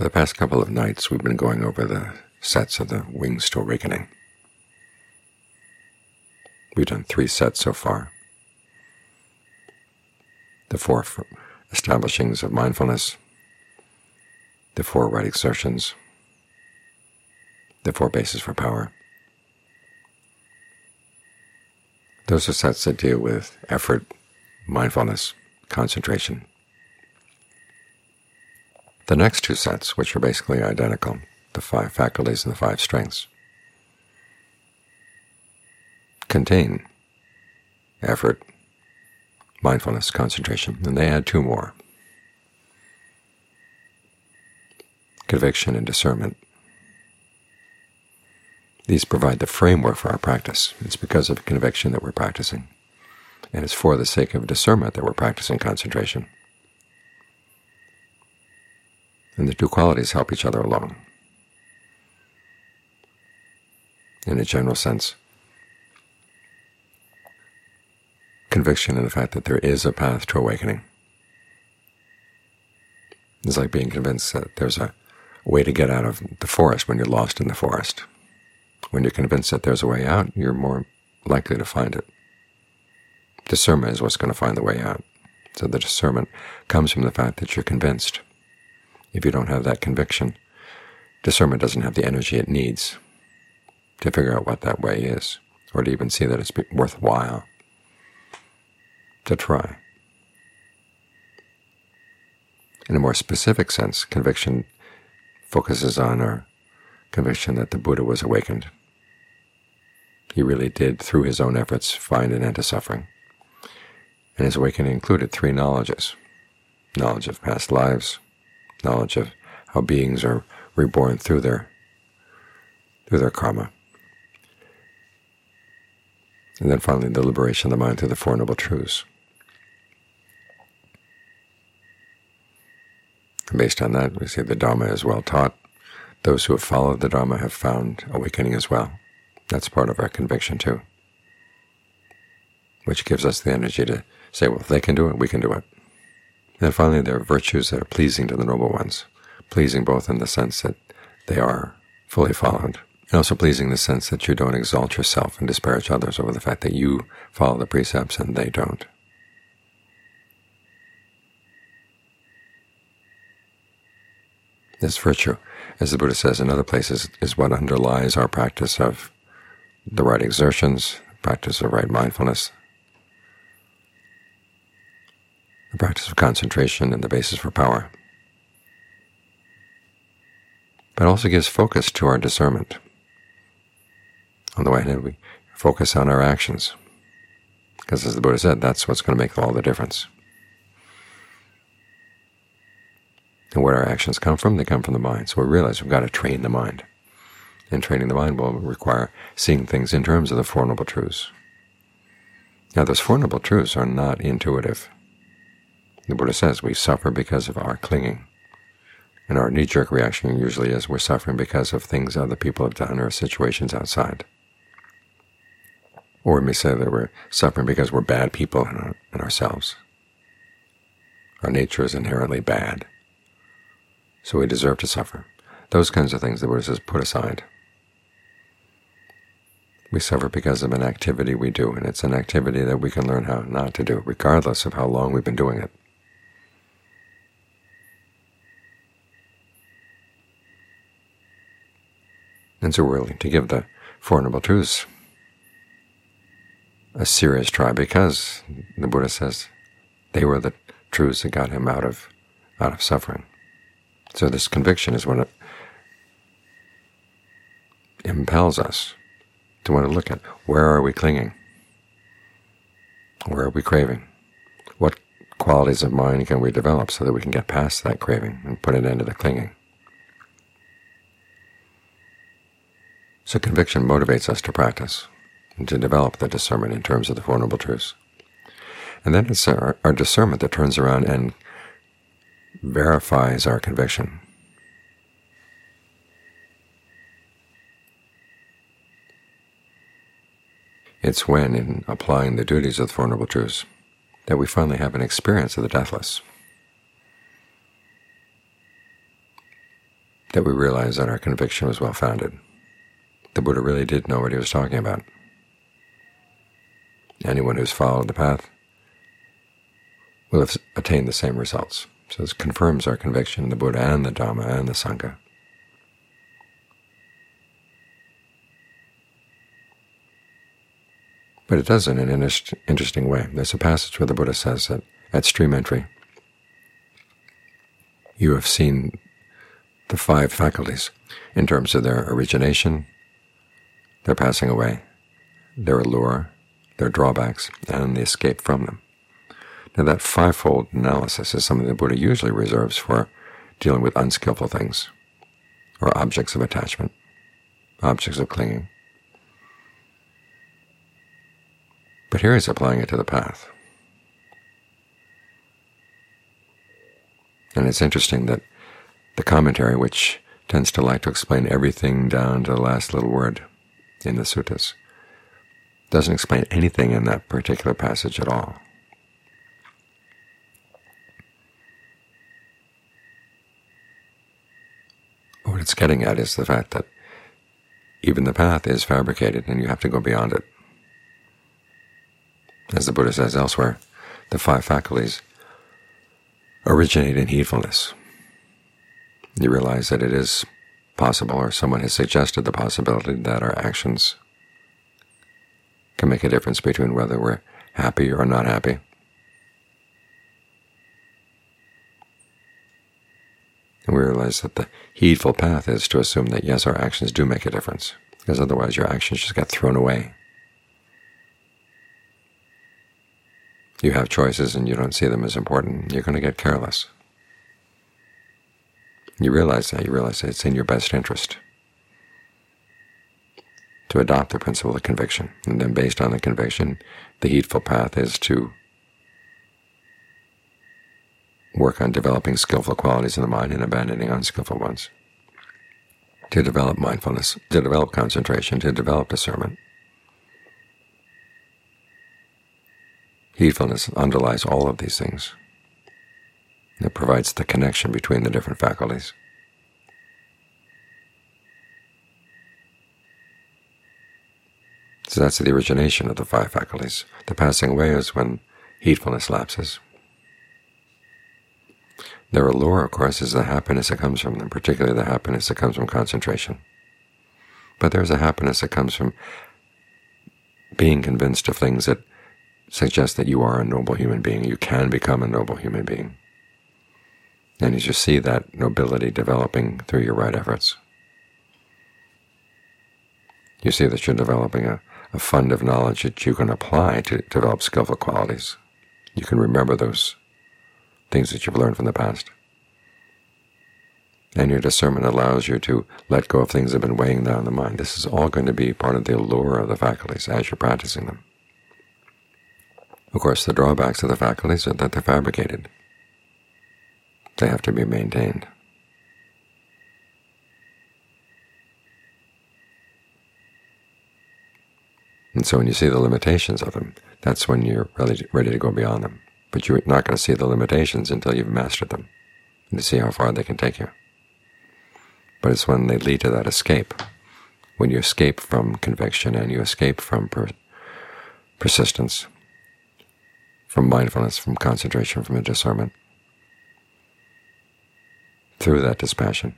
For the past couple of nights, we've been going over the sets of the Wings to Awakening. We've done 3 sets so far. The 4 establishings of mindfulness, the 4 right exertions, the 4 bases for power. Those are sets that deal with effort, mindfulness, concentration. The next 2 sets, which are basically identical, the 5 faculties and the 5 strengths, contain effort, mindfulness, concentration, and they add 2 more: conviction and discernment. These provide the framework for our practice. It's because of conviction that we're practicing, and it's for the sake of discernment that we're practicing concentration. And the 2 qualities help each other along. In a general sense, conviction in the fact that there is a path to awakening. It's like being convinced that there's a way to get out of the forest when you're lost in the forest. When you're convinced that there's a way out, you're more likely to find it. Discernment is what's going to find the way out. So the discernment comes from the fact that you're convinced. If you don't have that conviction, discernment doesn't have the energy it needs to figure out what that way is, or to even see that it's worthwhile to try. In a more specific sense, conviction focuses on our conviction that the Buddha was awakened. He really did, through his own efforts, find an end to suffering. And his awakening included 3 knowledges: knowledge of past lives, knowledge of how beings are reborn through their karma, and then finally the liberation of the mind through the 4 Noble Truths. And based on that, we see the Dharma is well taught. Those who have followed the Dharma have found awakening as well. That's part of our conviction too, which gives us the energy to say, well, if they can do it, we can do it. And then finally, there are virtues that are pleasing to the Noble Ones, pleasing both in the sense that they are fully followed, and also pleasing in the sense that you don't exalt yourself and disparage others over the fact that you follow the precepts and they don't. This virtue, as the Buddha says in other places, is what underlies our practice of the right exertions, practice of right mindfulness, the practice of concentration, and the basis for power. But it also gives focus to our discernment. On the one hand, we focus on our actions, because as the Buddha said, that's what's going to make all the difference. And where our actions come from, they come from the mind. So we realize we've got to train the mind. And training the mind will require seeing things in terms of the 4 Noble Truths. Now, those 4 Noble Truths are not intuitive. The Buddha says we suffer because of our clinging. And our knee-jerk reaction usually is we're suffering because of things other people have done or situations outside. Or we may say that we're suffering because we're bad people in ourselves. Our nature is inherently bad, so we deserve to suffer. Those kinds of things the Buddha says put aside. We suffer because of an activity we do, and it's an activity that we can learn how not to do, regardless of how long we've been doing it. And so we're willing to give the 4 Noble Truths a serious try, because the Buddha says they were the truths that got him out of suffering. So this conviction is what impels us to want to look at where are we clinging, where are we craving, what qualities of mind can we develop so that we can get past that craving and put an end to the clinging. So conviction motivates us to practice and to develop the discernment in terms of the 4 Noble Truths. And then it's our discernment that turns around and verifies our conviction. It's when, in applying the duties of the Four Noble Truths, that we finally have an experience of the deathless. that we realize that our conviction was well-founded. The Buddha really did know what he was talking about. Anyone who's followed the path will have attained the same results. So this confirms our conviction in the Buddha and the Dhamma and the Sangha. But it does it in an interesting way. There's a passage where the Buddha says that at stream entry, you have seen the 5 faculties in terms of their origination, their passing away, their allure, their drawbacks, and the escape from them. Now that 5-fold analysis is something the Buddha usually reserves for dealing with unskillful things, or objects of attachment, objects of clinging. But here he's applying it to the path. And it's interesting that the commentary, which tends to like to explain everything down to the last little word in the suttas, doesn't explain anything in that particular passage at all. What it's getting at is the fact that even the path is fabricated and you have to go beyond it. As the Buddha says elsewhere, the 5 faculties originate in heedfulness. You realize that it is possible, or someone has suggested the possibility, that our actions can make a difference between whether we're happy or not happy. And we realize that the heedful path is to assume that, yes, our actions do make a difference, because otherwise your actions just get thrown away. You have choices and you don't see them as important, you're going to get careless. You realize that it's in your best interest to adopt the principle of conviction. And then based on the conviction, the heedful path is to work on developing skillful qualities in the mind and abandoning unskillful ones, to develop mindfulness, to develop concentration, to develop discernment. Heedfulness underlies all of these things. It provides the connection between the different faculties. So that's the origination of the 5 faculties. The passing away is when heedfulness lapses. Their allure, of course, is the happiness that comes from them, particularly the happiness that comes from concentration. But there's a happiness that comes from being convinced of things that suggest that you are a noble human being. You can become a noble human being. And you just see that nobility developing through your right efforts. You see that you're developing a fund of knowledge that you can apply to develop skillful qualities. You can remember those things that you've learned from the past. And your discernment allows you to let go of things that have been weighing down the mind. This is all going to be part of the allure of the faculties as you're practicing them. Of course, the drawbacks of the faculties are that they're fabricated. They have to be maintained. And so when you see the limitations of them, that's when you're ready to go beyond them. But you're not going to see the limitations until you've mastered them, and to see how far they can take you. But it's when they lead to that escape, when you escape from conviction and you escape from persistence, from mindfulness, from concentration, from discernment, through that dispassion.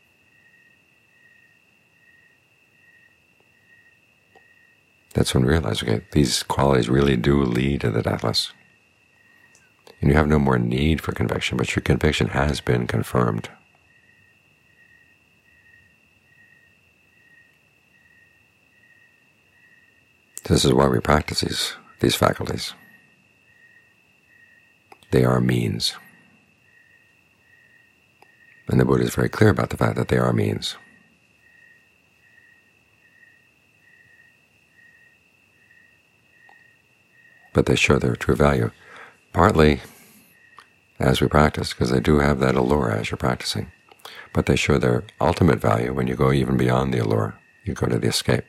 That's when we realize, okay, these qualities really do lead to the deathless. And you have no more need for conviction, but your conviction has been confirmed. This is why we practice these faculties. They are means. And the Buddha is very clear about the fact that they are means. But they show their true value, partly as we practice, because they do have that allure as you're practicing. But they show their ultimate value when you go even beyond the allure. You go to the escape.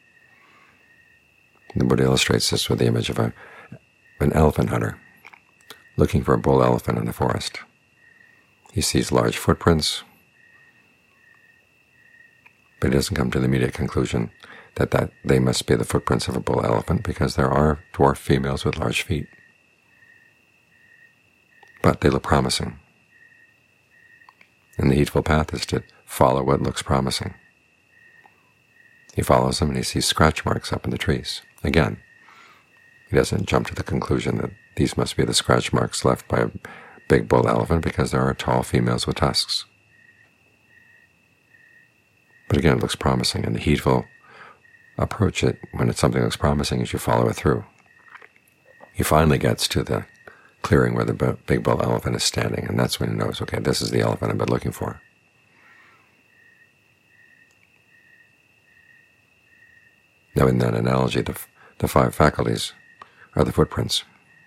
The Buddha illustrates this with the image of an elephant hunter looking for a bull elephant in the forest. He sees large footprints. But he doesn't come to the immediate conclusion that they must be the footprints of a bull elephant, because there are dwarf females with large feet. But they look promising. And the heedful path is to follow what looks promising. He follows them and he sees scratch marks up in the trees. Again, he doesn't jump to the conclusion that these must be the scratch marks left by a big bull elephant, because there are tall females with tusks. But again, it looks promising, and the heedful approach it when it's something that looks promising is you follow it through. He finally gets to the clearing where the big bull elephant is standing, and that's when he knows, okay, this is the elephant I've been looking for. Now, in that analogy, the five faculties are the footprints.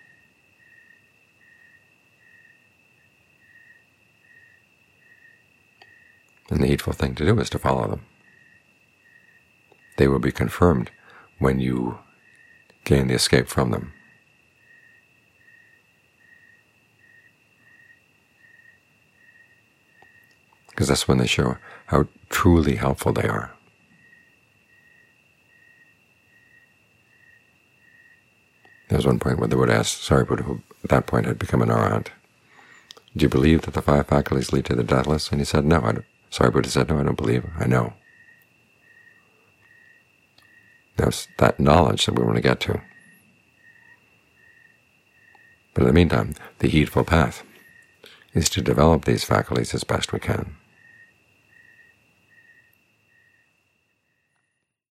And the heedful thing to do is to follow them. They will be confirmed when you gain the escape from them. Because that's when they show how truly helpful they are. There was one point where the Buddha asked Sariputta, who at that point had become an arahant, "Do you believe that the five faculties lead to the deathless?" And he said, "No." Sariputta said, "No, I don't believe. I know." That's that knowledge that we want to get to. But in the meantime, the heedful path is to develop these faculties as best we can.